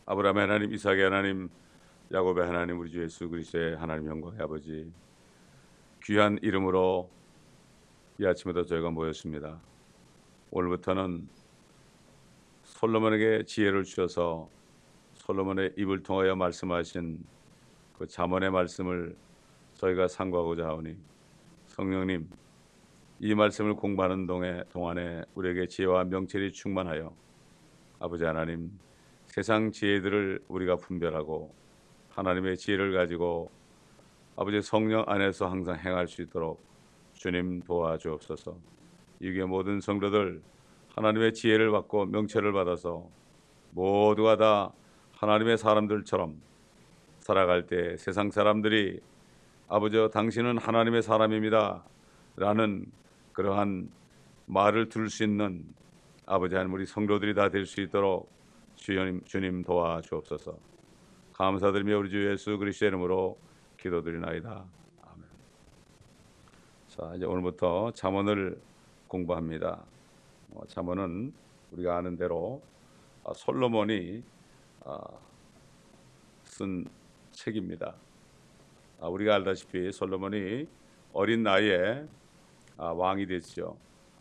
아브라함의 하나님, 이삭의 하나님, 야곱의 하나님, 우리 주 예수 그리스도의 하나님 영광의 아버지, 귀한 이름으로 이 아침에도 저희가 모였습니다. 오늘부터는 솔로몬에게 지혜를 주셔서 솔로몬의 입을 통하여 말씀하신 그 잠언의 말씀을 저희가 상고하고자 하오니, 성령님, 이 말씀을 공부하는 동안에 우리에게 지혜와 명철이 충만하여 아버지 하나님, 세상 지혜들을 우리가 분별하고 하나님의 지혜를 가지고 아버지 성령 안에서 항상 행할 수 있도록 주님 도와주옵소서. 이게 모든 성도들 하나님의 지혜를 받고 명철을 받아서 모두가 다 하나님의 사람들처럼 살아갈 때 세상 사람들이 아버지 당신은 하나님의 사람입니다 라는 그러한 말을 들을 수 있는 아버지 하나님, 우리 성도들이 다 될 수 있도록 주님 도와주옵소서. 감사드리며 우리 주 예수 그리스도의 이름으로 기도드리나이다. 아멘. 자, 이제 오늘부터 잠언을 공부합니다. 잠언은 우리가 아는 대로 솔로몬이 쓴 책입니다. 우리가 알다시피 솔로몬이 어린 나이에 왕이 됐죠.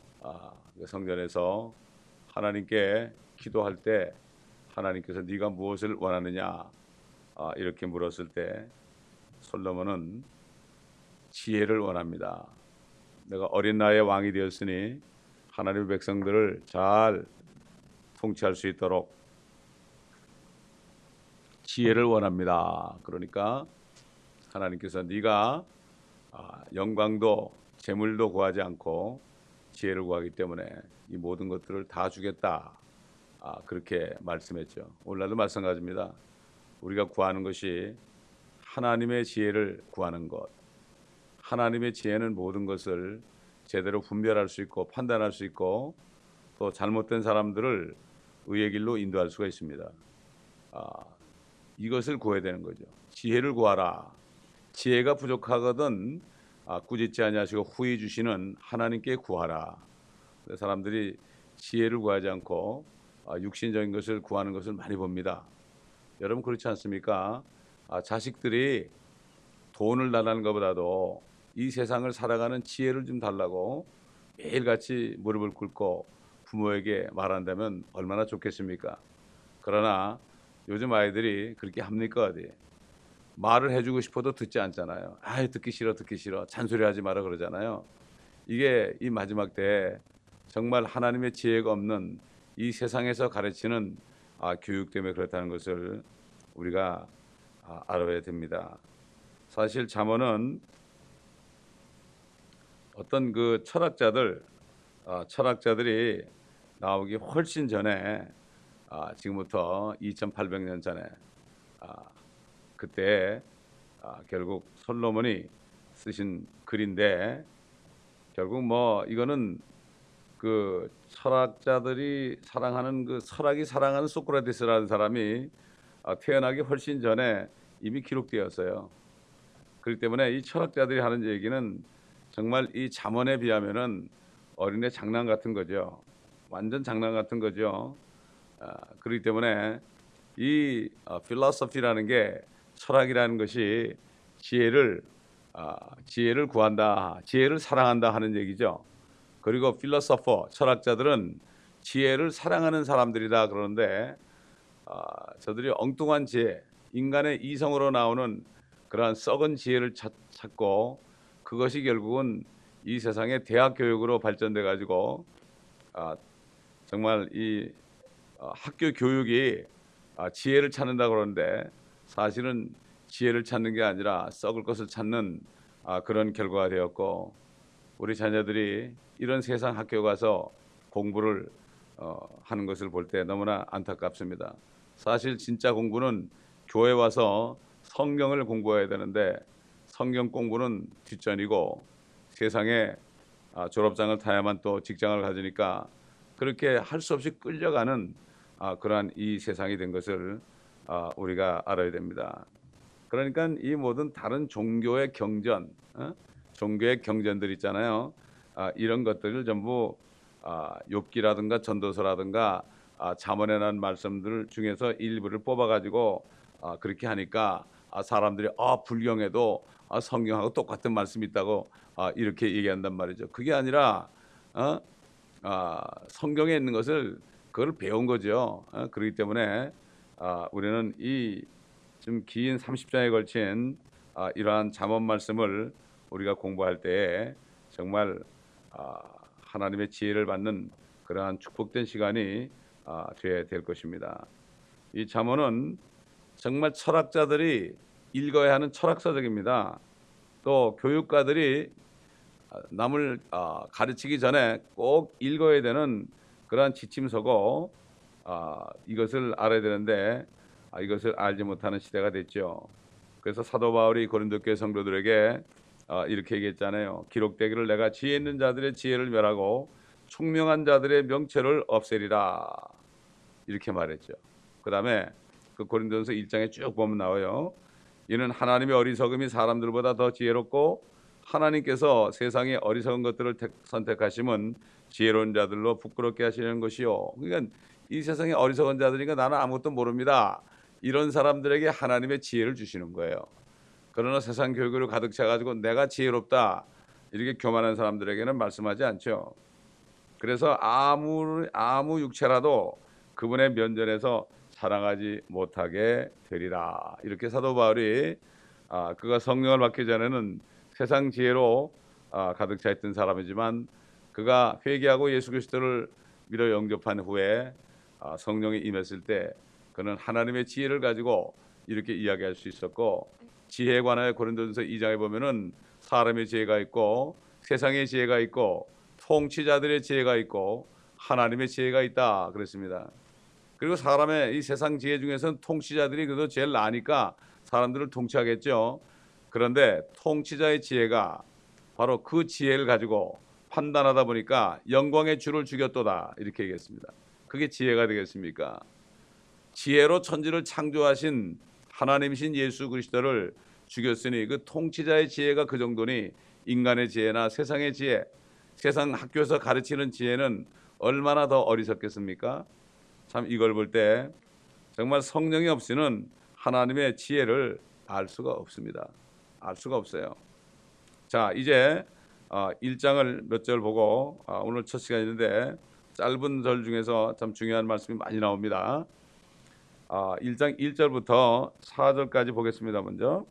성전에서 하나님께 기도할 때 하나님께서 네가 무엇을 원하느냐 이렇게 물었을 때 솔로몬은 지혜를 원합니다. 내가 어린 나이에 왕이 되었으니 하나님의 백성들을 잘 통치할 수 있도록 지혜를 원합니다. 그러니까 하나님께서 네가 영광도 재물도 구하지 않고 지혜를 구하기 때문에 이 모든 것들을 다 주겠다. 그렇게 말씀했죠. 오늘날도 마찬가지입니다. 우리가 구하는 것이 하나님의 지혜를 구하는 것. 하나님의 지혜는 모든 것을 제대로 분별할 수 있고 판단할 수 있고 또 잘못된 사람들을 의의 길로 인도할 수가 있습니다. 이것을 구해야 되는 거죠. 지혜를 구하라. 지혜가 부족하거든 꾸짖지 아니하시고 후히 주시는 하나님께 구하라. 사람들이 지혜를 구하지 않고 육신적인 것을 구하는 것을 많이 봅니다. 여러분 그렇지 않습니까? 자식들이 돈을 달라는 것보다도 이 세상을 살아가는 지혜를 좀 달라고 매일같이 무릎을 꿇고 부모에게 말한다면 얼마나 좋겠습니까? 그러나 요즘 아이들이 그렇게 합니까? 어디? 말을 해주고 싶어도 듣지 않잖아요. 듣기 싫어 잔소리하지 마라 그러잖아요. 이게 이 마지막 때 정말 하나님의 지혜가 없는 이 세상에서 가르치는 교육 때문에 그렇다는 것을 우리가 알아야 됩니다. 사실 잠언은 어떤 그 철학자들이 나오기 훨씬 전에 지금부터 2800년 전에 그때 결국 솔로몬이 쓰신 글인데, 결국 이거는 그 철학자들이 사랑하는 그 철학이 사랑하는 소크라테스라는 사람이 태어나기 훨씬 전에 이미 기록되었어요. 그렇기 때문에 이 철학자들이 하는 얘기는 정말 이 잠언에 비하면은 어린애 장난 같은 거죠. 완전 장난 같은 거죠. 그렇기 때문에 이 필로소피라는 게, 철학이라는 것이 지혜를 구한다, 지혜를 사랑한다 하는 얘기죠. 그리고 필로소퍼, 철학자들은 지혜를 사랑하는 사람들이다 그러는데, 저들이 엉뚱한 지혜, 인간의 이성으로 나오는 그러한 썩은 지혜를 찾고 그것이 결국은 이 세상의 대학 교육으로 발전돼 가지고 정말 이 학교 교육이 지혜를 찾는다 그러는데, 사실은 지혜를 찾는 게 아니라 썩을 것을 찾는 그런 결과가 되었고, 우리 자녀들이 이런 세상 학교 가서 공부를 하는 것을 볼 때 너무나 안타깝습니다. 사실 진짜 공부는 교회 와서 성경을 공부해야 되는데 성경 공부는 뒷전이고, 세상에 졸업장을 타야만 또 직장을 가지니까 그렇게 할 수 없이 끌려가는 그러한 이 세상이 된 것을 우리가 알아야 됩니다. 그러니까 이 모든 다른 종교의 경전, 종교의 경전들 있잖아요. 이런 것들을 전부 욥기라든가 전도서라든가 잠언에 난 말씀들 중에서 일부를 뽑아가지고 그렇게 하니까 사람들이 불경에도 성경하고 똑같은 말씀이 있다고 이렇게 얘기한단 말이죠. 그게 아니라 성경에 있는 것을 그걸 배운 거죠. 그렇기 때문에 우리는 이 좀 긴 30장에 걸친 이러한 잠언 말씀을 우리가 공부할 때에 정말 하나님의 지혜를 받는 그러한 축복된 시간이 되어야 될 것입니다. 이 잠언은 정말 철학자들이 읽어야 하는 철학서적입니다. 또 교육가들이 남을 가르치기 전에 꼭 읽어야 되는 그러한 지침서고 이것을 알아야 되는데 이것을 알지 못하는 시대가 됐죠. 그래서 사도 바울이 고린도 교회 성도들에게 이렇게 얘기했잖아요. 기록되기를 내가 지혜 있는 자들의 지혜를 멸하고 총명한 자들의 명철을 없애리라 이렇게 말했죠. 그 다음에 그 고린도전서 1장에 쭉 보면 나와요. 이는 하나님의 어리석음이 사람들보다 더 지혜롭고 하나님께서 세상의 어리석은 것들을 선택하심은 지혜로운 자들로 부끄럽게 하시는 것이요. 그러니까 이 세상의 어리석은 자들이니까 나는 아무것도 모릅니다. 이런 사람들에게 하나님의 지혜를 주시는 거예요. 그러나 세상 교육으로 가득 차가지고 내가 지혜롭다 이렇게 교만한 사람들에게는 말씀하지 않죠. 그래서 아무 육체라도 그분의 면전에서 사랑하지 못하게 되리라. 이렇게 사도 바울이 그가 성령을 받기 전에는 세상 지혜로 가득 차 있던 사람이지만 그가 회개하고 예수 그리스도를 믿어 영접한 후에 성령이 임했을 때 그는 하나님의 지혜를 가지고 이렇게 이야기할 수 있었고 지혜에 관하여 고린도전서 2장에 보면은 사람의 지혜가 있고 세상의 지혜가 있고 통치자들의 지혜가 있고 하나님의 지혜가 있다 그랬습니다. 그리고 사람의 이 세상 지혜 중에서는 통치자들이 그래도 제일 나으니까 사람들을 통치하겠죠. 그런데 통치자의 지혜가 바로 그 지혜를 가지고 판단하다 보니까 영광의 주를 죽였도다 이렇게 얘기했습니다. 그게 지혜가 되겠습니까? 지혜로 천지를 창조하신 하나님이신 예수 그리스도를 죽였으니 그 통치자의 지혜가 그 정도니 인간의 지혜나 세상의 지혜, 세상 학교에서 가르치는 지혜는 얼마나 더 어리석겠습니까? 참 이걸 볼 때 정말 성령이 없이는 하나님의 지혜를 알 수가 없습니다. 알 수가 없어요. 자, 이제 1장을 몇 절 보고 오늘 첫 시간인데 짧은 절 중에서 참 중요한 말씀이 많이 나옵니다. 1장 1절부터 4절까지 보겠습니다. 먼저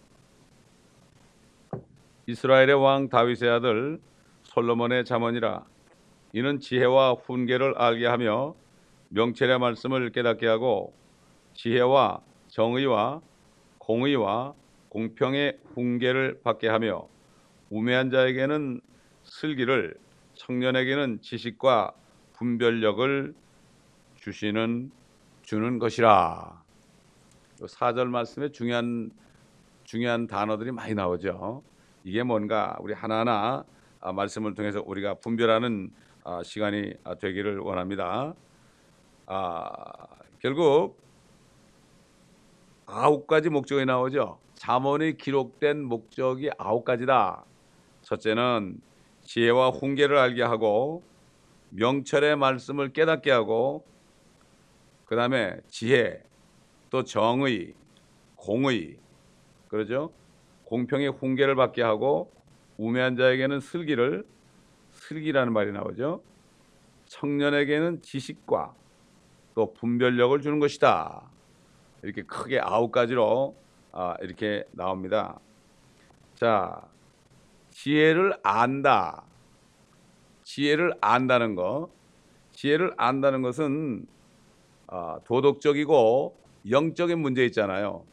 이스라엘의 왕 다윗의 아들 솔로몬의 잠언이라. 이는 지혜와 훈계를 알게 하며 명철의 말씀을 깨닫게 하고 지혜와 정의와 공의와 공평의 훈계를 받게 하며 우매한 자에게는 슬기를 청년에게는 지식과 분별력을 주는 것이라. 4절 말씀에 중요한 단어들이 많이 나오죠. 이게 뭔가 우리 하나하나 말씀을 통해서 우리가 분별하는 시간이 되기를 원합니다. 결국 9가지 목적이 나오죠. 잠언이 기록된 목적이 9가지다. 첫째는 지혜와 훈계를 알게 하고 명철의 말씀을 깨닫게 하고 그 다음에 지혜, 또 정의, 공의, 그러죠? 공평의 훈계를 받게 하고 우매한 자에게는 슬기라는 말이 나오죠. 청년에게는 지식과 또 분별력을 주는 것이다. 이렇게 크게 9가지로 이렇게 나옵니다. 자, 지혜를 안다. 지혜를 안다는 것은 도덕적이고 영적인 문제 있잖아요.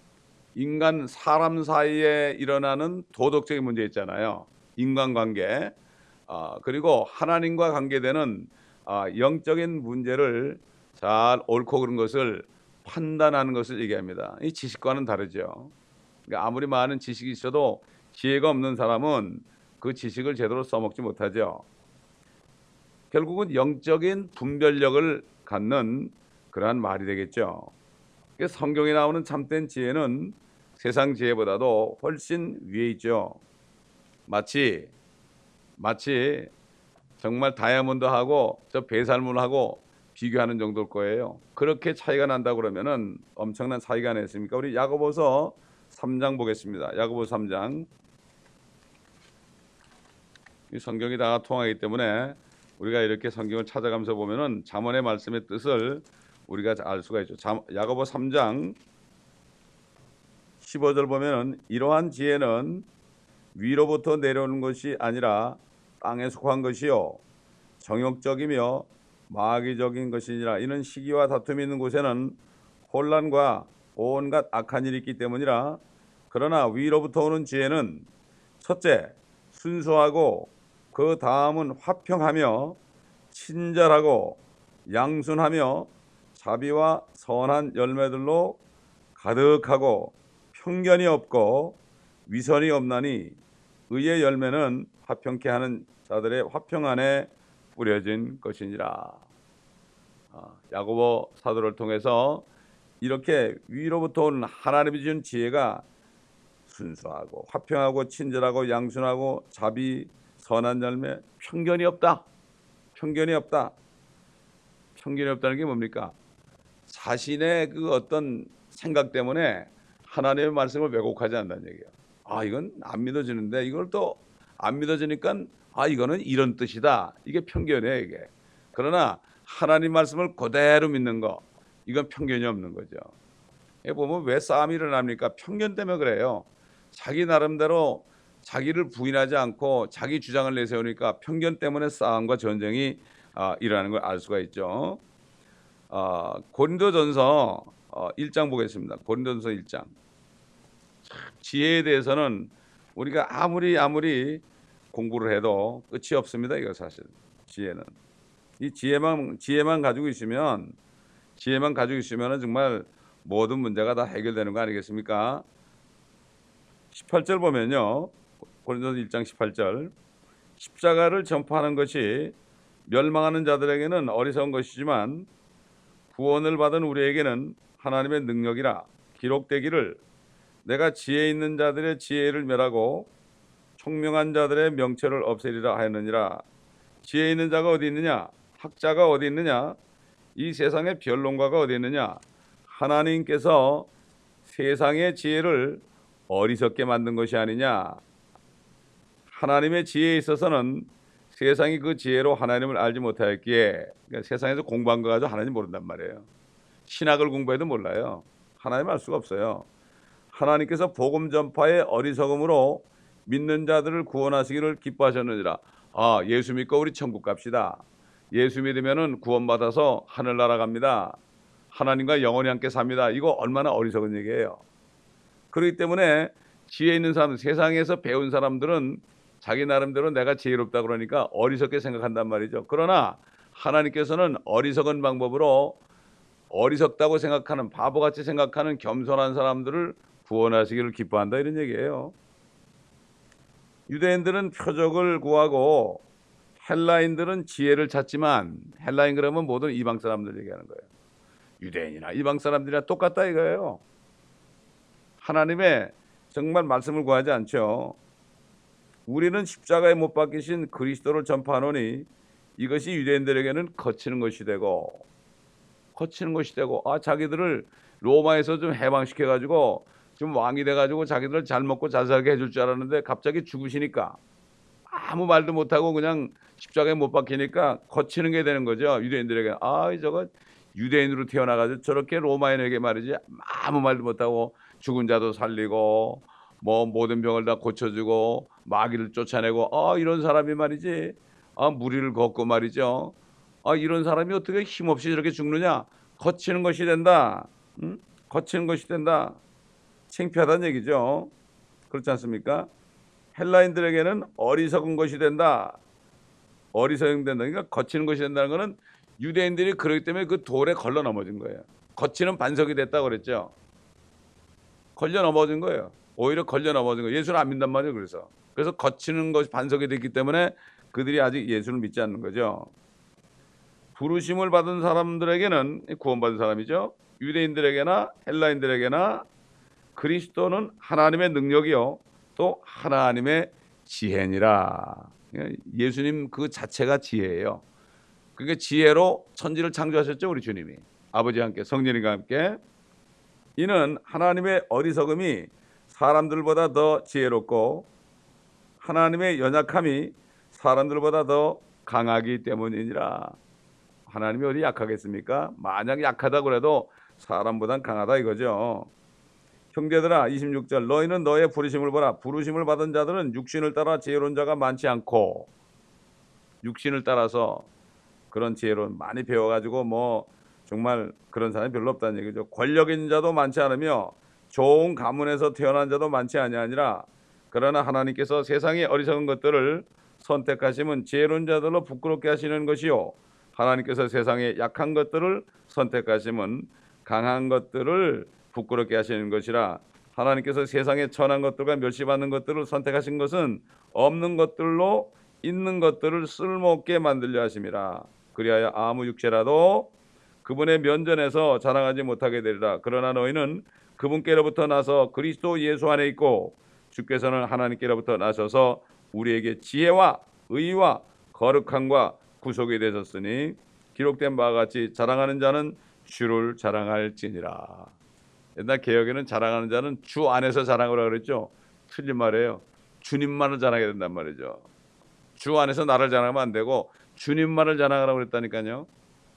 사람 사이에 일어나는 도덕적인 문제 있잖아요. 인간관계. 그리고 하나님과 관계되는 영적인 문제를 잘 옳고 그른 것을 판단하는 것을 얘기합니다. 이 지식과는 다르죠. 그러니까 아무리 많은 지식이 있어도 지혜가 없는 사람은 그 지식을 제대로 써먹지 못하죠. 결국은 영적인 분별력을 갖는 그러한 말이 되겠죠. 성경에 나오는 참된 지혜는 세상 지혜보다도 훨씬 위에 있죠. 마치 정말 다이아몬드하고 저 배살물하고 비교하는 정도일 거예요. 그렇게 차이가 난다고 그러면은 엄청난 차이가 나겠습니까? 우리 야고보서 3장 보겠습니다. 야고보서 3장. 이 성경이 다 통하기 때문에 우리가 이렇게 성경을 찾아가면서 보면은 잠언의 말씀의 뜻을 우리가 알 수가 있죠. 야고보 3장 15절 보면은 이러한 지혜는 위로부터 내려오는 것이 아니라 땅에 속한 것이요 정욕적이며 마귀적인 것이니라. 이는 시기와 다툼이 있는 곳에는 혼란과 온갖 악한 일이 있기 때문이라. 그러나 위로부터 오는 지혜는 첫째 순수하고 그 다음은 화평하며 친절하고 양순하며 자비와 선한 열매들로 가득하고 편견이 없고 위선이 없나니 의의 열매는 화평케 하는 자들의 화평 안에 뿌려진 것이니라. 야고보 사도를 통해서 이렇게 위로부터 오는 하나님이 주신 지혜가 순수하고 화평하고 친절하고 양순하고 자비 선한 열매, 편견이 없다. 편견이 없다. 편견이 없다는 게 뭡니까? 자신의 그 어떤 생각 때문에 하나님의 말씀을 왜곡하지 않는다는 얘기예요. 이건 안 믿어지는데 이걸 또 안 믿어지니까 이거는 이런 뜻이다. 이게 편견이에요, 이게. 그러나 하나님 말씀을 그대로 믿는 거, 이건 편견이 없는 거죠. 보면 왜 싸움이 일어납니까? 편견 때문에 그래요. 자기 나름대로 자기를 부인하지 않고 자기 주장을 내세우니까 편견 때문에 싸움과 전쟁이 일어나는 걸 알 수가 있죠. 고린도전서 1장 보겠습니다. 고린도전서 1장. 지혜에 대해서는 우리가 아무리 공부를 해도 끝이 없습니다. 이거 사실 지혜는 이 지혜만 가지고 있으면 정말 모든 문제가 다 해결되는 거 아니겠습니까? 18절 보면요. 고린도서 1장 18절. 십자가를 전파하는 것이 멸망하는 자들에게는 어리석은 것이지만 구원을 받은 우리에게는 하나님의 능력이라. 기록되기를 내가 지혜 있는 자들의 지혜를 멸하고 총명한 자들의 명철을 없애리라 하였느니라. 지혜 있는 자가 어디 있느냐? 학자가 어디 있느냐? 이 세상의 변론가가 어디 있느냐? 하나님께서 세상의 지혜를 어리석게 만든 것이 아니냐? 하나님의 지혜에 있어서는 세상이 그 지혜로 하나님을 알지 못하였기에, 그러니까 세상에서 공부한 거 가지고 하나님 모른단 말이에요. 신학을 공부해도 몰라요. 하나님 알 수가 없어요. 하나님께서 복음 전파의 어리석음으로 믿는 자들을 구원하시기를 기뻐하셨느니라. 예수 믿고 우리 천국 갑시다. 예수 믿으면은 구원받아서 하늘나라 갑니다. 하나님과 영원히 함께 삽니다. 이거 얼마나 어리석은 얘기예요. 그렇기 때문에 지혜 있는 사람, 세상에서 배운 사람들은 자기 나름대로 내가 지혜롭다 그러니까 어리석게 생각한단 말이죠. 그러나 하나님께서는 어리석은 방법으로 어리석다고 생각하는, 바보같이 생각하는 겸손한 사람들을 구원하시기를 기뻐한다, 이런 얘기예요. 유대인들은 표적을 구하고 헬라인들은 지혜를 찾지만, 헬라인 그러면 모든 이방 사람들 얘기하는 거예요. 유대인이나 이방 사람들이나 똑같다 이거예요. 하나님의 정말 말씀을 구하지 않죠. 우리는 십자가에 못 박히신 그리스도를 전파하노니 이것이 유대인들에게는 거치는 것이 되고 자기들을 로마에서 좀 해방시켜가지고 좀 왕이 돼가지고 자기들 잘 먹고 잘 살게 해줄 줄 알았는데 갑자기 죽으시니까 아무 말도 못하고 그냥 십자가에 못 박히니까 거치는 게 되는 거죠. 유대인들에게. 저거 유대인으로 태어나가지고 저렇게 로마인에게 말이지 아무 말도 못하고 죽은 자도 살리고 뭐 모든 병을 다 고쳐주고 마귀를 쫓아내고 이런 사람이 말이지 무리를 걷고 말이죠. 이런 사람이 어떻게 힘없이 저렇게 죽느냐. 거치는 것이 된다. 거치는 것이 된다. 창피하다는 얘기죠. 그렇지 않습니까? 헬라인들에게는 어리석은 것이 된다. 어리석은 된다. 그러니까 거치는 것이 된다는 것은 유대인들이 그렇기 때문에 그 돌에 걸러 넘어진 거예요. 거치는 반석이 됐다고 그랬죠. 걸려 넘어진 거예요. 오히려 걸려 넘어진 거예요. 예수를 안 믿단 말이에요. 그래서 거치는 것이 반석이 됐기 때문에 그들이 아직 예수를 믿지 않는 거죠. 부르심을 받은 사람들에게는, 구원받은 사람이죠. 유대인들에게나 헬라인들에게나 그리스도는 하나님의 능력이요 또 하나님의 지혜니라. 예수님 그 자체가 지혜예요. 그게 지혜로 천지를 창조하셨죠. 우리 주님이 아버지와 함께 성령님과 함께. 이는 하나님의 어리석음이 사람들보다 더 지혜롭고 하나님의 연약함이 사람들보다 더 강하기 때문이니라. 하나님이 어디 약하겠습니까? 만약 약하다고 해도 사람보단 강하다 이거죠. 형제들아, 26절, 너희는 너의 부르심을 보라. 부르심을 받은 자들은 육신을 따라 지혜로운 자가 많지 않고, 육신을 따라서 그런 지혜로운 많이 배워가지고 뭐 정말 그런 사람이 별로 없다는 얘기죠. 권력 있는 자도 많지 않으며 좋은 가문에서 태어난 자도 많지 아니하니라. 그러나 하나님께서 세상의 어리석은 것들을 선택하시면 지혜로운 자들로 부끄럽게 하시는 것이요, 하나님께서 세상의 약한 것들을 선택하시면 강한 것들을 부끄럽게 하시는 것이라. 하나님께서 세상의 천한 것들과 멸시받는 것들을 선택하신 것은 없는 것들로 있는 것들을 쓸모없게 만들려 하심이라. 그리하여 아무 육체라도 그분의 면전에서 자랑하지 못하게 되리라. 그러나 너희는 그분께로부터 나서 그리스도 예수 안에 있고 주께서는 하나님께로부터 나셔서 우리에게 지혜와 의와 거룩함과 구속이 되셨으니 기록된 바와 같이 자랑하는 자는 주를 자랑할지니라. 옛날 개혁에는 자랑하는 자는 주 안에서 자랑하라고 그랬죠. 틀린 말이에요. 주님만을 자랑해야 된단 말이죠. 주 안에서 나를 자랑하면 안 되고 주님만을 자랑하라고 그랬다니까요.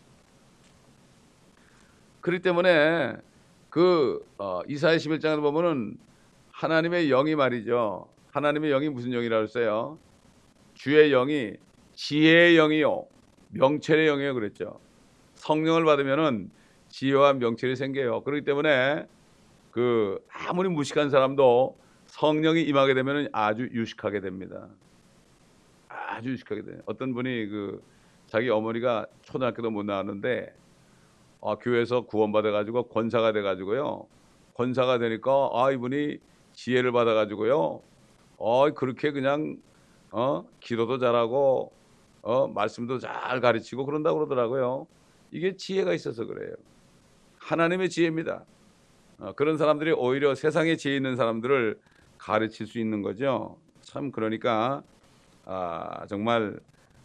그렇기 때문에 이사야 11장에 보면은 하나님의 영이 말이죠. 하나님의 영이 무슨 영이라고 했어요? 주의 영이 지혜의 영이요 명철의 영이요 그랬죠. 성령을 받으면은 지혜와 명철이 생겨요. 그렇기 때문에 아무리 무식한 사람도 성령이 임하게 되면은 아주 유식하게 됩니다. 아주 유식하게 돼요. 어떤 분이 자기 어머니가 초등학교도 못 나왔는데 교회에서 구원받아 가지고 권사가 돼 가지고요. 권사가 되니까 이분이 지혜를 받아 가지고요. 그렇게 그냥 기도도 잘하고 말씀도 잘 가르치고 그런다고 그러더라고요. 이게 지혜가 있어서 그래요. 하나님의 지혜입니다. 그런 사람들이 오히려 세상에 지혜 있는 사람들을 가르칠 수 있는 거죠. 참 그러니까 정말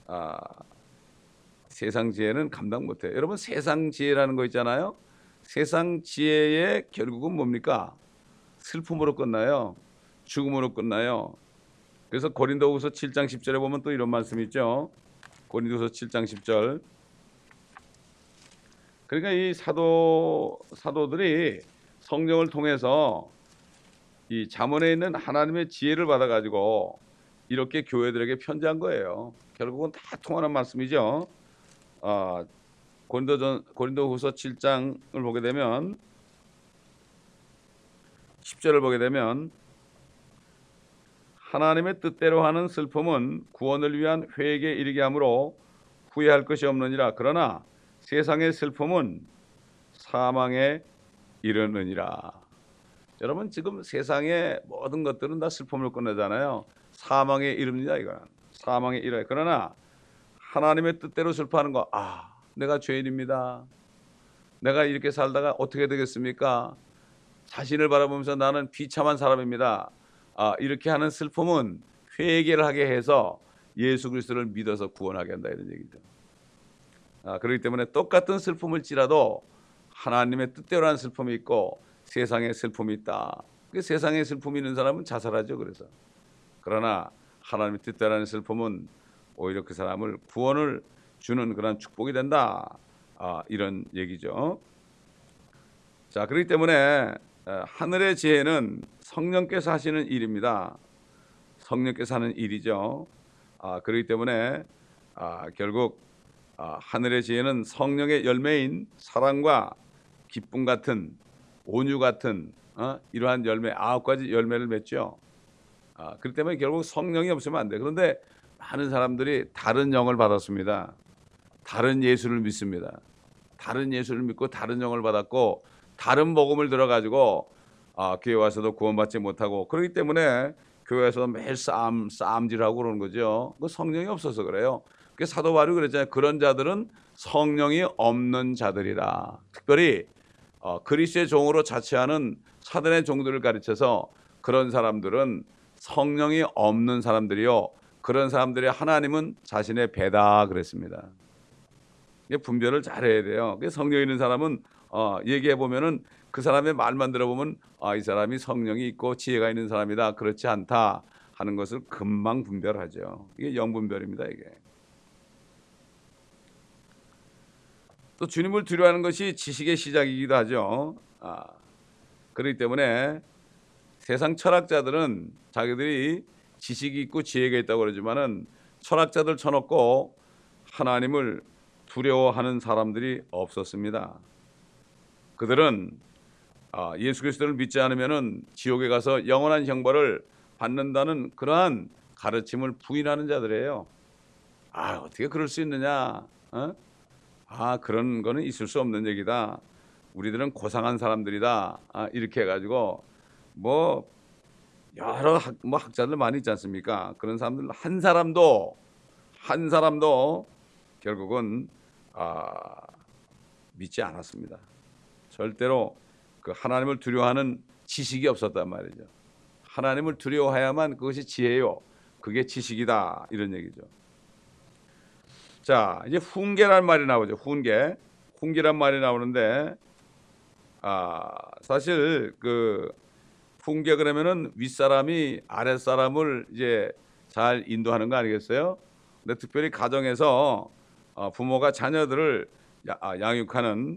세상 지혜는 감당 못해요. 여러분 세상 지혜라는 거 있잖아요. 세상 지혜의 결국은 뭡니까? 슬픔으로 끝나요. 죽음으로 끝나요. 그래서 고린도후서 7장 10절에 보면 또 이런 말씀이 있죠. 고린도후서 7장 10절. 그러니까 이 사도들이 성령을 통해서 이 잠언에 있는 하나님의 지혜를 받아가지고 이렇게 교회들에게 편지한 거예요. 결국은 다 통하는 말씀이죠. 고린도후서 7장을 보게 되면 10절을 보게 되면 하나님의 뜻대로 하는 슬픔은 구원을 위한 회개에 이르게 하므로 후회할 것이 없느니라. 그러나 세상의 슬픔은 사망에 이르느니라. 여러분 지금 세상의 모든 것들은 다 슬픔을 끝내잖아요. 사망에 이릅니다. 이거는 사망에 이르. 그러나 하나님의 뜻대로 슬퍼하는 거, 내가 죄인입니다. 내가 이렇게 살다가 어떻게 되겠습니까? 자신을 바라보면서 나는 비참한 사람입니다. 이렇게 하는 슬픔은 회개를 하게 해서 예수 그리스도를 믿어서 구원하게 한다 이런 얘기죠. 그렇기 때문에 똑같은 슬픔을지라도 하나님의 뜻대로 하는 슬픔이 있고 세상의 슬픔이 있다. 세상의 슬픔이 있는 사람은 자살하죠. 그러나 하나님의 뜻대로 하는 슬픔은 오히려 그 사람을 구원을 주는 그런 축복이 된다. 이런 얘기죠. 자, 그렇기 때문에 하늘의 지혜는 성령께서 하시는 일입니다. 성령께서 하는 일이죠. 그렇기 때문에 결국 하늘의 지혜는 성령의 열매인 사랑과 기쁨 같은 온유 같은 이러한 열매 9가지 열매를 맺죠. 그렇기 때문에 결국 성령이 없으면 안 돼. 그런데 많은 사람들이 다른 영을 받았습니다. 다른 예수를 믿습니다. 다른 예수를 믿고 다른 영을 받았고 다른 복음을 들어가지고 교회 와서도 구원받지 못하고 그렇기 때문에 교회에서 매일 싸움질하고 그러는 거죠. 그 성령이 없어서 그래요. 그 사도 바울이 그랬잖아요. 그런 자들은 성령이 없는 자들이라. 특별히 그리스도의 종으로 자처하는 사단의 종들을 가르쳐서 그런 사람들은 성령이 없는 사람들이요. 그런 사람들의 하나님은 자신의 배다 그랬습니다. 분별을 잘해야 돼요. 성령 있는 사람은 얘기해 보면은 그 사람의 말만 들어보면 이 사람이 성령이 있고 지혜가 있는 사람이다, 그렇지 않다 하는 것을 금방 분별하죠. 이게 영분별입니다. 이게 또 주님을 두려워하는 것이 지식의 시작이기도 하죠. 그렇기 때문에 세상 철학자들은 자기들이 지식이 있고 지혜가 있다고 그러지만은 철학자들 쳐놓고 하나님을 두려워하는 사람들이 없었습니다. 그들은 예수 그리스도를 믿지 않으면은 지옥에 가서 영원한 형벌을 받는다는 그러한 가르침을 부인하는 자들이에요. 어떻게 그럴 수 있느냐? 그런 거는 있을 수 없는 얘기다. 우리들은 고상한 사람들이다. 이렇게 해가지고 뭐 여러 학자들 많이 있지 않습니까? 그런 사람들 한 사람도 결국은 믿지 않았습니다. 절대로 그 하나님을 두려워하는 지식이 없었단 말이죠. 하나님을 두려워해야만 그것이 지혜요, 그게 지식이다, 이런 얘기죠. 자, 이제 훈계란 말이 나오죠. 훈계란 말이 나오는데 사실 그 훈계 그러면은 윗사람이 아랫사람을 이제 잘 인도하는 거 아니겠어요? 근데 특별히 가정에서 부모가 자녀들을 양육하는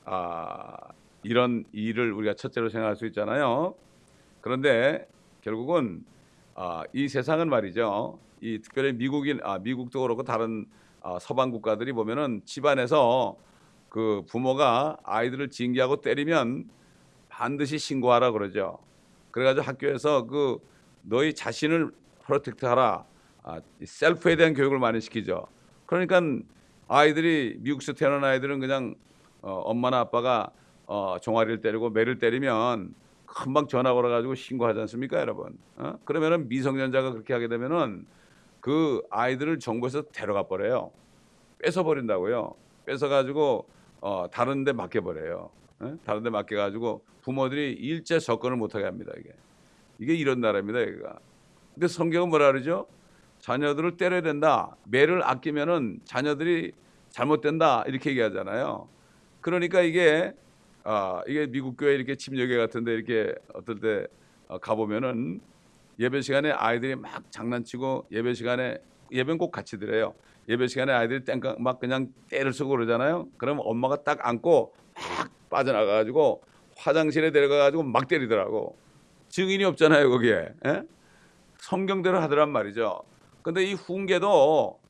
이런 일을 우리가 첫째로 생각할 수 있잖아요. 그런데 결국은 이 세상은 말이죠. 이 특별히 미국도 그렇고 다른 서방 국가들이 보면은 집안에서 그 부모가 아이들을 징계하고 때리면 반드시 신고하라 그러죠. 그래가지고 학교에서 그 너희 자신을 프로텍트하라, 셀프에 대한 교육을 많이 시키죠. 그러니까 아이들이 미국에서 태어난 아이들은 그냥 엄마나 아빠가 종아리를 때리고 매를 때리면 금방 전화 걸어가지고 신고하지 않습니까, 여러분? 그러면은 미성년자가 그렇게 하게 되면은 그 아이들을 정부에서 데려가 버려요. 뺏어 버린다고요. 뺏어가지고 다른데 맡겨버려요. 다른데 맡겨가지고 부모들이 일제 접근을 못하게 합니다. 이게 이런 나라입니다, 여기가. 근데 성경은 뭐라 그러죠? 자녀들을 때려야 된다. 매를 아끼면은 자녀들이 잘못된다, 이렇게 얘기하잖아요. 그러니까 이게 미국 교회 이렇게 침례교 같은데 이렇게 어떨 때 가보면은 예배 시간에 아이들이 막 장난치고 예배는 꼭 같이 드려요. 예배 시간에 아이들이 땡깡 막 그냥 때를 쓰고 그러잖아요. 그럼 엄마가 딱 안고 막 빠져나가가지고 화장실에 데려가가지고 막 때리더라고. 증인이 없잖아요, 거기에. 성경대로 하더란 말이죠. 근데 이 훈계도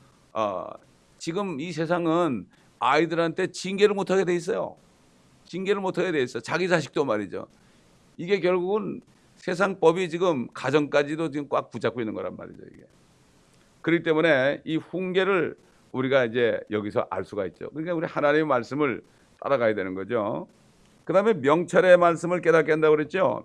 지금 이 세상은 아이들한테 징계를 못하게 돼 있어요. 징계를 못하게 돼 있어. 자기 자식도 말이죠. 이게 결국은 세상 법이 지금 가정까지도 지금 꽉 붙잡고 있는 거란 말이죠, 이게. 그렇기 때문에 이 훈계를 우리가 이제 여기서 알 수가 있죠. 그러니까 우리 하나님의 말씀을 따라가야 되는 거죠. 그다음에 명철의 말씀을 깨닫게 한다고 그랬죠.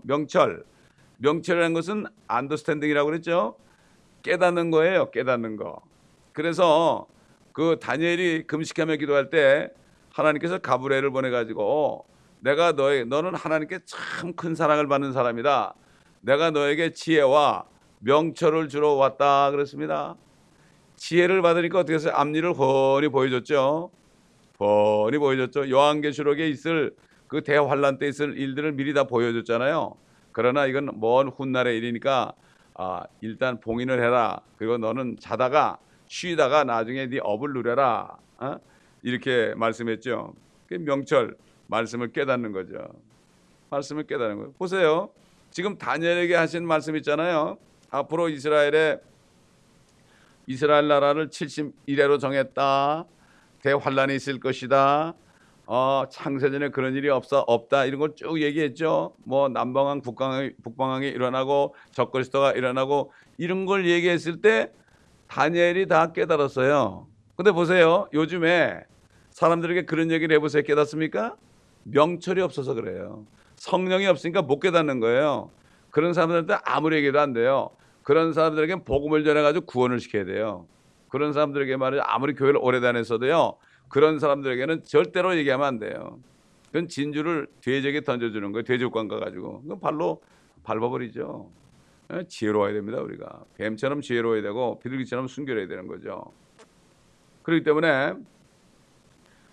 명철이라는 것은 understanding이라고 그랬죠. 깨닫는 거예요. 깨닫는 거. 그래서 그 다니엘이 금식하며 기도할 때 하나님께서 가브리엘을 보내가지고 너는 하나님께 참 큰 사랑을 받는 사람이다. 내가 너에게 지혜와 명철을 주러 왔다 그랬습니다. 지혜를 받으니까 어떻게 해서 앞일을 훤히 보여줬죠. 훤히 보여줬죠. 요한계시록에 있을 그 대환란 때 있을 일들을 미리 다 보여줬잖아요. 그러나 이건 먼 훗날의 일이니까 일단 봉인을 해라. 그리고 너는 자다가 쉬다가 나중에 네 업을 누려라. 이렇게 말씀했죠. 그 명철, 말씀을 깨닫는 거죠. 말씀을 깨닫는 거예요. 보세요. 지금 다니엘에게 하신 말씀 있잖아요. 앞으로 이스라엘 나라를 71회로 정했다. 대환란이 있을 것이다. 창세전에 그런 일이 없다. 이런 걸 쭉 얘기했죠. 뭐 남방왕 북방왕이 일어나고 적그리스도가 일어나고 이런 걸 얘기했을 때 다니엘이 다 깨달았어요. 근데 보세요. 요즘에 사람들에게 그런 얘기를 해보세요. 깨닫습니까? 명철이 없어서 그래요. 성령이 없으니까 못 깨닫는 거예요. 그런 사람들한테 아무리 얘기도 안 돼요. 그런 사람들에게 복음을 전해가지고 구원을 시켜야 돼요. 그런 사람들에게 말이죠. 아무리 교회를 오래 다녔어도요. 그런 사람들에게는 절대로 얘기하면 안 돼요. 그건 진주를 돼지에게 던져주는 거예요. 돼지관 가가지고. 그건 발로 밟아버리죠. 지혜로워야 됩니다. 우리가. 뱀처럼 지혜로워야 되고 비둘기처럼 순결해야 되는 거죠. 그렇기 때문에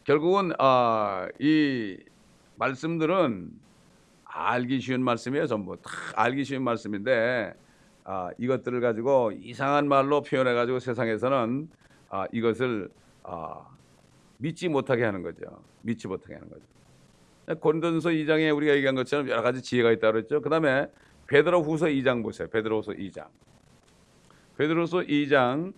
결국은 이 말씀들은 알기 쉬운 말씀이에요. 전부 다 알기 쉬운 말씀인데 이것들을 가지고 이상한 말로 표현해 가지고 세상에서는 이것을 믿지 못하게 하는 거죠. 믿지 못하게 하는 거죠. 고린도전서 2장에 우리가 얘기한 것처럼 여러 가지 지혜가 있다고 그랬죠. 그다음에 베드로후서 2장 보세요. 베드로후서 2장. 베드로후서 2장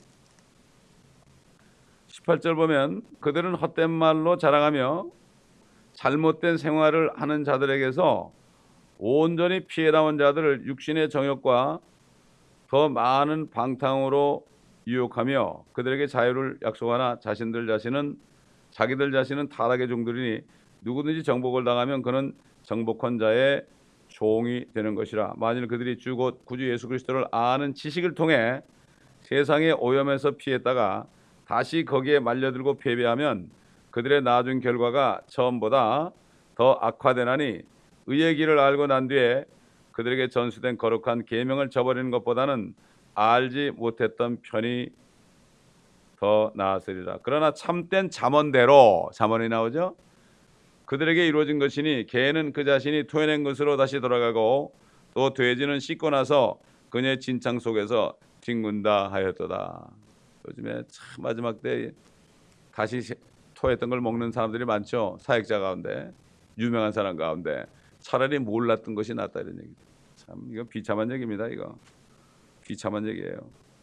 18절 보면 그들은 헛된 말로 자랑하며 잘못된 생활을 하는 자들에게서 온전히 피해 나온 자들을 육신의 정욕과 더 많은 방탕으로 유혹하며 그들에게 자유를 약속하나 자기들 자신은 타락의 종들이니 누구든지 정복을 당하면 그는 정복한 자의 종이 되는 것이라. 만일 그들이 주 곧 구주 예수 그리스도를 아는 지식을 통해 세상의 오염에서 피했다가 다시 거기에 말려들고 패배하면 그들의 나중 결과가 처음보다 더 악화되나니 의의 길을 알고 난 뒤에 그들에게 전수된 거룩한 계명을 저버리는 것보다는 알지 못했던 편이 더 나았으리라. 그러나 참된 잠언대로, 잠언이 나오죠. 그들에게 이루어진 것이니 개는 그 자신이 토해낸 것으로 다시 돌아가고 또 돼지는 씻고 나서 그녀의 진창 속에서 뒹군다 하였도다. 요즘에 참 마지막 때 다시 토했던 걸 먹는 사람들이 많죠. 사역자 가운데, 유명한 사람 가운데. 차라리 몰랐던 것이 낫다 이런 얘기죠. 참 이거 비참한 얘기입니다. 이거 비참한 얘기예요.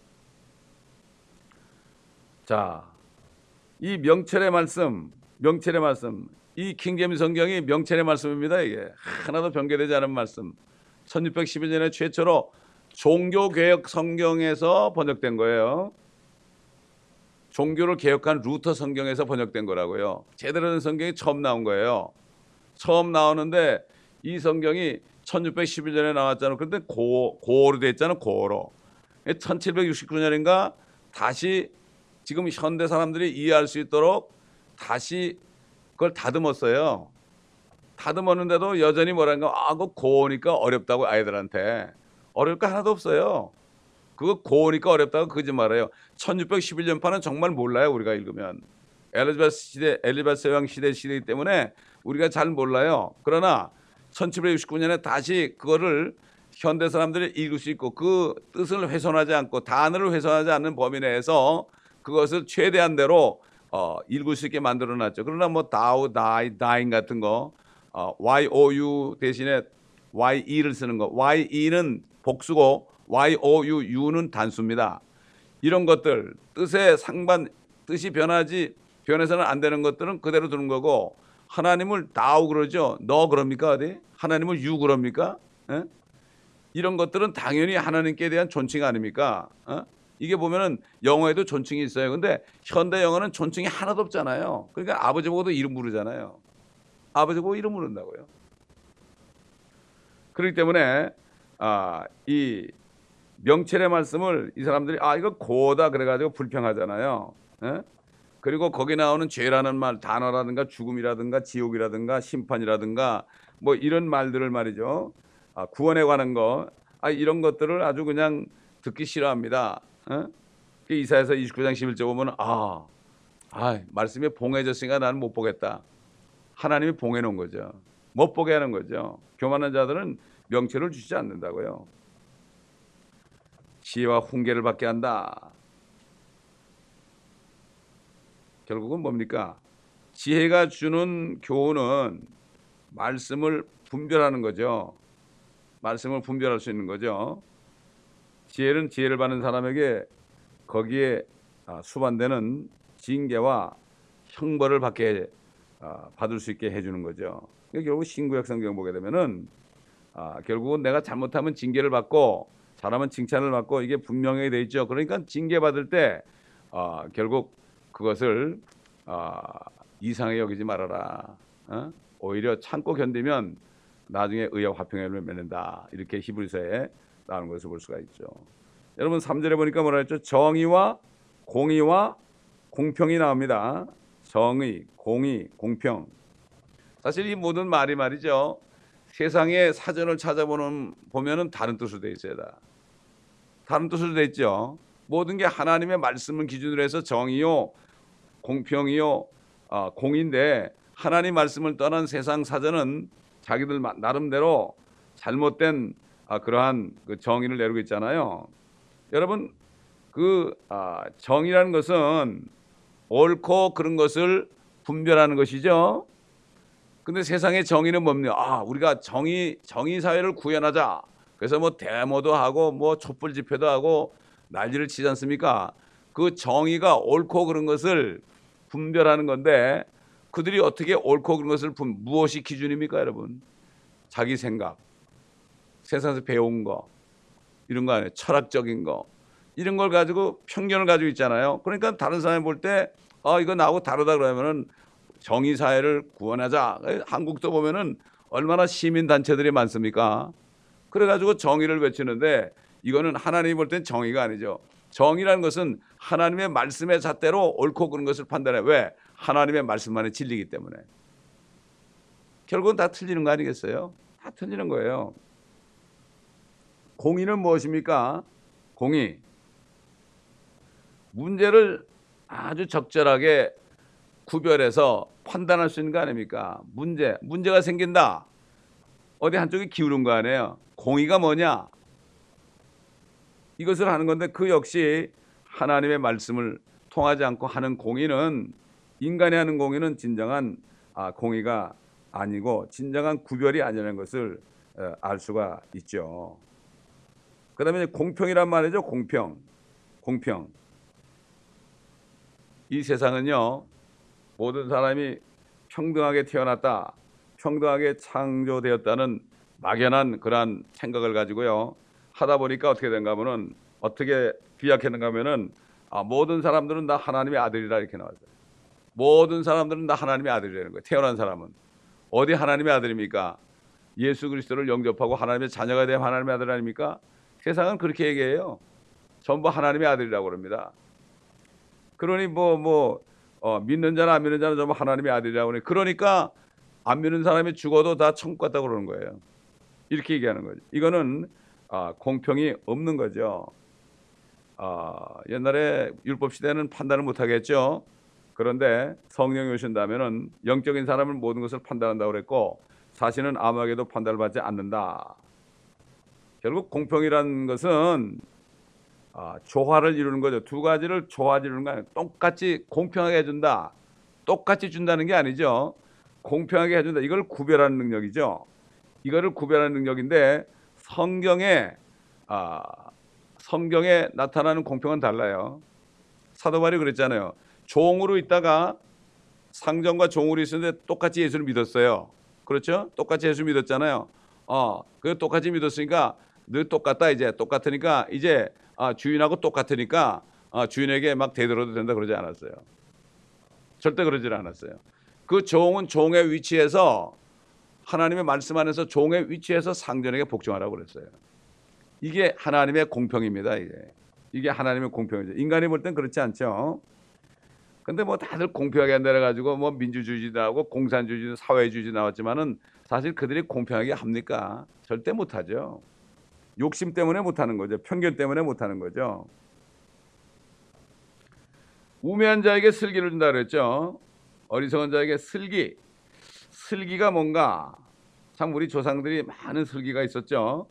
자, 이 명철의 말씀, 이 킹제임스 성경이 명철의 말씀입니다. 이게 하나도 변개되지 않은 말씀. 1612년에 최초로 종교개혁 성경에서 번역된 거예요. 종교를 개혁한 루터 성경에서 번역된 거라고요. 제대로 된 성경이 처음 나온 거예요. 처음 나오는데 이 성경이 1611년에 나왔잖아요. 그런데 고어로 돼 있잖아요. 고어로. 1769년인가 다시 지금 현대 사람들이 이해할 수 있도록 다시 그걸 다듬었어요. 다듬었는데도 여전히 뭐라는가 그거 고어니까 어렵다고 아이들한테. 어려울 거 하나도 없어요. 그거 고어니까 어렵다고 거짓말해요. 1611년판은 정말 몰라요. 우리가 읽으면. 엘리자베스 여왕 시대이기 때문에 우리가 잘 몰라요. 그러나 1769년에 다시 그거를 현대 사람들이 읽을 수 있고 그 뜻을 훼손하지 않고 단어를 훼손하지 않는 범위 내에서 그것을 최대한대로 읽을 수 있게 만들어놨죠. 그러나 뭐 다인 같은 거 YOU 대신에 YE를 쓰는 거 YE는 복수고 YOU는 단수입니다. 이런 것들 뜻이 변해서는 안 되는 것들은 그대로 두는 거고 하나님을 다우 그러죠. 너 그럽니까 어디? 하나님을 유 그럽니까? 에? 이런 것들은 당연히 하나님께 대한 존칭 아닙니까? 이게 보면은 영어에도 존칭이 있어요. 근데 현대 영어는 존칭이 하나도 없잖아요. 그러니까 아버지 보고도 이름 부르잖아요. 아버지 보고 이름 부른다고요. 그렇기 때문에 이 명철의 말씀을 이 사람들이 이거 고다 그래가지고 불평하잖아요. 에? 그리고 거기 나오는 죄라는 말, 단어라든가 죽음이라든가 지옥이라든가 심판이라든가 뭐 이런 말들을 말이죠. 구원에 관한 거 이런 것들을 아주 그냥 듣기 싫어합니다. 이사야서 29장 11절 보면 말씀이 봉해졌으니까 나는 못 보겠다. 하나님이 봉해 놓은 거죠. 못 보게 하는 거죠. 교만한 자들은 명철을 주지 않는다고요. 지혜와 훈계를 받게 한다. 결국은 뭡니까? 지혜가 주는 교훈은 말씀을 분별하는 거죠. 말씀을 분별할 수 있는 거죠. 지혜는 지혜를 받는 사람에게 거기에 수반되는 징계와 형벌을 받을 수 있게 해주는 거죠. 결국 신구약 성경 보게 되면은 결국은 내가 잘못하면 징계를 받고 잘하면 칭찬을 받고 이게 분명하게 돼 있죠. 그러니까 징계 받을 때 결국 그것을 이상하게 여기지 말아라. 오히려 참고 견디면 나중에 의와 화평을 맺는다. 이렇게 히브리서에 나오는 것을 볼 수가 있죠. 여러분 3절에 보니까 뭐라 했죠? 정의와 공의와 공평이 나옵니다. 정의, 공의, 공평. 사실 이 모든 말이 말이죠. 세상의 사전을 찾아보면은 다른 뜻으로 돼 있어요. 다른 뜻으로 돼 있죠. 모든 게 하나님의 말씀을 기준으로 해서 정의요, 공평이요, 공인데 하나님 말씀을 떠난 세상 사전은 자기들 나름대로 잘못된 그러한 그 정의를 내리고 있잖아요. 여러분 정의라는 것은 옳고 그런 것을 분별하는 것이죠. 근데 세상의 정의는 뭡니까? 우리가 정의 사회를 구현하자. 그래서 뭐 데모도 하고 뭐 촛불 집회도 하고 난리를 치지 않습니까? 그 정의가 옳고 그런 것을 분별하는 건데 그들이 어떻게 옳고 그런 것을 무엇이 기준입니까, 여러분? 자기 생각, 세상에서 배운 거, 이런 거 아니에요. 철학적인 거, 이런 걸 가지고 편견을 가지고 있잖아요. 그러니까 다른 사람이 볼 때 이거 나하고 다르다 그러면은 정의 사회를 구원하자. 한국도 보면은 얼마나 시민 단체들이 많습니까? 그래가지고 정의를 외치는데 이거는 하나님이 볼 땐 정의가 아니죠. 정의라는 것은 하나님의 말씀의 잣대로 옳고 그런 것을 판단해. 왜? 하나님의 말씀만이 진리이기 때문에. 결국은 다 틀리는 거 아니겠어요? 다 틀리는 거예요. 공의는 무엇입니까? 공의. 문제를 아주 적절하게 구별해서 판단할 수 있는 거 아닙니까? 문제가 생긴다. 어디 한쪽이 기울은 거 아니에요? 공의가 뭐냐? 이것을 하는 건데 그 역시 하나님의 말씀을 통하지 않고 하는 공의는, 인간이 하는 공의는 진정한 공의가 아니고 진정한 구별이 아니라는 것을 알 수가 있죠. 그 다음에 공평이란 말이죠. 공평. 이 세상은요, 모든 사람이 평등하게 태어났다, 평등하게 창조되었다는 막연한 그러한 생각을 가지고요 하다 보니까 어떻게 된가 하면은, 어떻게 비약했는가 하면은 모든 사람들은 다 하나님의 아들이라 이렇게 나왔어요. 모든 사람들은 다 하나님의 아들이라는 거예요. 태어난 사람은. 어디 하나님의 아들입니까? 예수 그리스도를 영접하고 하나님의 자녀가 되면 하나님의 아들 아닙니까? 세상은 그렇게 얘기해요. 전부 하나님의 아들이라고 그럽니다. 그러니 믿는 자나 안 믿는 자는 전부 하나님의 아들이라고 그러니, 그러니까 안 믿는 사람이 죽어도 다 천국 갔다고 그러는 거예요. 이렇게 얘기하는 거죠. 이거는 공평이 없는 거죠. 옛날에 율법 시대는 판단을 못 하겠죠. 그런데 성령이 오신다면은 영적인 사람을 모든 것을 판단한다고 그랬고, 사실은 아무에게도 판단을 받지 않는다. 결국 공평이라는 것은 조화를 이루는 거죠. 두 가지를 조화지르는 거 아니에요. 똑같이 공평하게 해준다. 똑같이 준다는 게 아니죠. 공평하게 해준다. 이걸 구별하는 능력이죠. 이거를 구별하는 능력인데 성경에 나타나는 공평은 달라요. 사도 바울이 그랬잖아요. 종으로 있다가 상전과 종으로 있었는데 똑같이 예수를 믿었어요. 그렇죠? 똑같이 예수 믿었잖아요. 그 똑같이 믿었으니까 너 똑같다, 이제 똑같으니까 이제 주인하고 똑같으니까 주인에게 막 대들어도 된다 그러지 않았어요. 절대 그러지 않았어요. 그 종은 종의 위치에서, 하나님의 말씀 안에서 종의 위치에서 상전에게 복종하라고 그랬어요. 이게 하나님의 공평입니다. 이게 하나님의 공평이죠. 인간이 볼 땐 그렇지 않죠. 근데 다들 공평하게 한다 해가지고 민주주의도 나오고 공산주의도 사회주의도 나왔지만은 사실 그들이 공평하게 합니까? 절대 못하죠. 욕심 때문에 못하는 거죠. 편견 때문에 못하는 거죠. 우매한 자에게 슬기를 준다 그랬죠. 어리석은 자에게 슬기가 뭔가, 참 우리 조상들이 많은 슬기가 있었죠.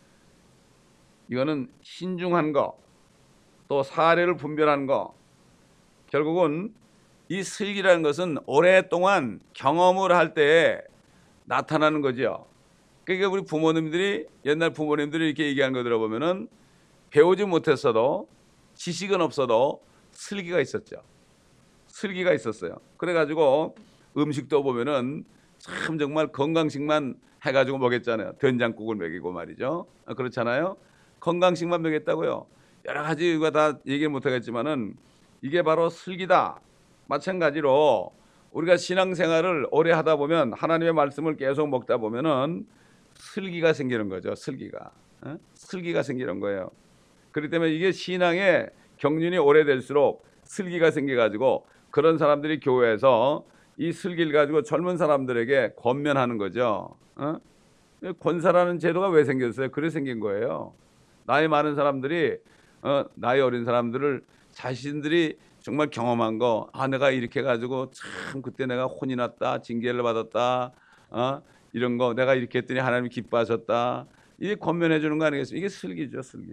이거는 신중한 거, 또 사례를 분별한 거. 결국은 이 슬기라는 것은 오랫동안 경험을 할 때 나타나는 거죠. 그러니까 우리 부모님들이, 옛날 부모님들이 이렇게 얘기하는 거 들어보면은 배우지 못했어도, 지식은 없어도 슬기가 있었죠. 슬기가 있었어요. 그래가지고 음식도 보면은 참 정말 건강식만 해가지고 먹였잖아요. 된장국을 먹이고 말이죠. 그렇잖아요. 건강식만 먹였다고요. 여러 가지 이거 다 얘기 못하겠지만은 이게 바로 슬기다. 마찬가지로 우리가 신앙생활을 오래 하다 보면, 하나님의 말씀을 계속 먹다 보면은 슬기가 생기는 거죠. 슬기가 생기는 거예요. 그렇기 때문에 이게 신앙의 경륜이 오래될수록 슬기가 생겨가지고 그런 사람들이 교회에서 이 슬기를 가지고 젊은 사람들에게 권면하는 거죠. 권사라는 제도가 왜 생겼어요? 그래 생긴 거예요. 나이 많은 사람들이 나이 어린 사람들을 자신들이 정말 경험한 거, 내가 이렇게 해가지고 참 그때 내가 혼이 났다, 징계를 받았다, 이런 거 내가 이렇게 했더니 하나님이 기뻐하셨다. 이게 권면해 주는 거 아니겠습니까? 이게 슬기죠, 슬기.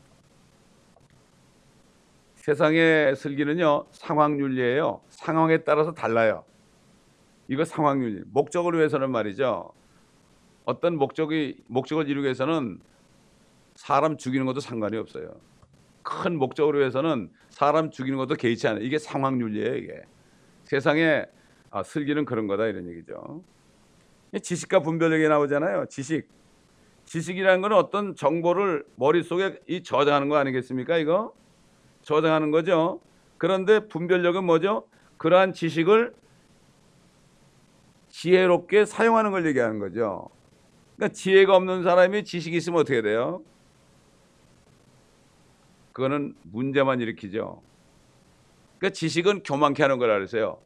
세상의 슬기는요, 상황윤리예요. 상황에 따라서 달라요. 이거 상황윤리. 목적을 위해서는 말이죠. 어떤 목적을 이루기 위해서는 사람 죽이는 것도 상관이 없어요. 큰 목적을 위해서는 사람 죽이는 것도 개의치 않아요. 이게 상황윤리예요, 이게. 세상에 슬기는 그런 거다 이런 얘기죠. 지식과 분별력이 나오잖아요. 지식이라는 건 어떤 정보를 머릿속에 저장하는 거 아니겠습니까? 이거 저장하는 거죠. 그런데 분별력은 뭐죠? 그러한 지식을 지혜롭게 사용하는 걸 얘기하는 거죠. 그러니까 지혜가 없는 사람이 지식이 있으면 어떻게 돼요? 그거는 문제만 일으키죠. 그러니까 지식은 교만케 하는 거라 그랬어요.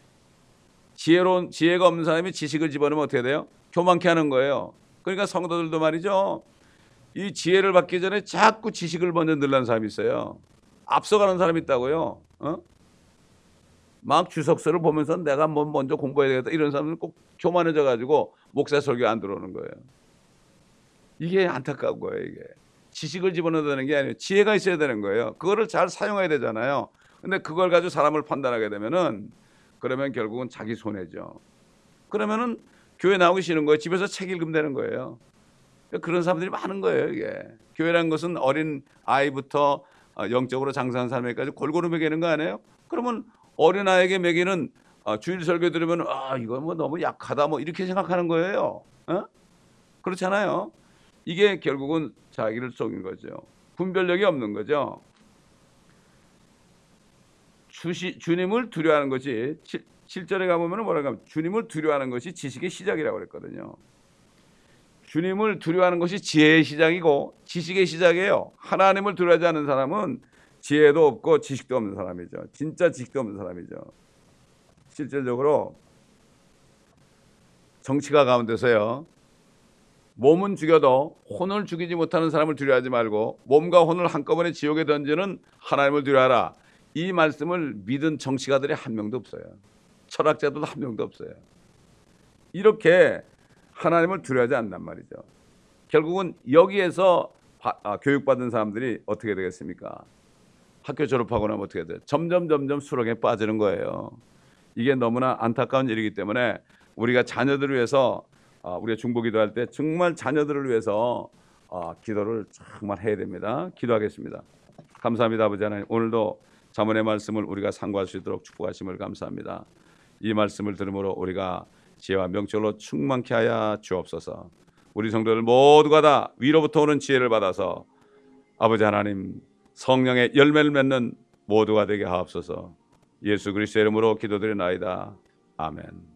지혜가 없는 사람이 지식을 집어넣으면 어떻게 돼요? 교만케 하는 거예요. 그러니까 성도들도 말이죠. 이 지혜를 받기 전에 자꾸 지식을 먼저 늘라는 사람이 있어요. 앞서가는 사람이 있다고요. 막 주석서를 보면서 내가 뭐 먼저 공부해야 되겠다 이런 사람은 꼭 교만해져 가지고 목사 설교 안 들어오는 거예요. 이게 안타까운 거예요. 이게 지식을 집어넣어야 되는 게 아니에요. 지혜가 있어야 되는 거예요. 그거를 잘 사용해야 되잖아요. 근데 그걸 가지고 사람을 판단하게 되면은 그러면 결국은 자기 손해죠. 그러면은 교회 나오기 싫은 거예요. 집에서 책 읽으면 되는 거예요. 그런 사람들이 많은 거예요. 이게 교회라는 것은 어린 아이부터 영적으로 장성한 사람에게까지 골고루 먹이는 거 아니에요? 그러면 어린 아이에게 먹이는 주일 설교 들으면 이거 뭐 너무 약하다 뭐 이렇게 생각하는 거예요. 그렇잖아요. 이게 결국은 자기를 속인 거죠. 분별력이 없는 거죠. 주님을 두려워하는 것이 7절에 가보면 뭐라고 하면 주님을 두려워하는 것이 지식의 시작이라고 그랬거든요. 주님을 두려워하는 것이 지혜의 시작이고 지식의 시작이에요. 하나님을 두려워하지 않는 사람은 지혜도 없고 지식도 없는 사람이죠. 진짜 지식도 없는 사람이죠. 실질적으로 정치가 가운데서요. 몸은 죽여도 혼을 죽이지 못하는 사람을 두려워하지 말고 몸과 혼을 한꺼번에 지옥에 던지는 하나님을 두려워하라. 이 말씀을 믿은 정치가들이 한 명도 없어요. 철학자들도 한 명도 없어요. 이렇게 하나님을 두려워하지 않단 말이죠. 결국은 여기에서 교육받은 사람들이 어떻게 되겠습니까? 학교 졸업하고 나면 어떻게 돼요? 점점 수렁에 빠지는 거예요. 이게 너무나 안타까운 일이기 때문에 우리가 자녀들을 위해서 우리가 중보기도할 때 정말 자녀들을 위해서 기도를 정말 해야 됩니다. 기도하겠습니다. 감사합니다. 아버지 하나님, 오늘도 잠언의 말씀을 우리가 상고할 수 있도록 축복하심을 감사합니다. 이 말씀을 들음으로 우리가 지혜와 명철로 충만케 하여 주옵소서. 우리 성도들 모두가 다 위로부터 오는 지혜를 받아서 아버지 하나님 성령의 열매를 맺는 모두가 되게 하옵소서. 예수 그리스도의 이름으로 기도드리나이다. 아멘.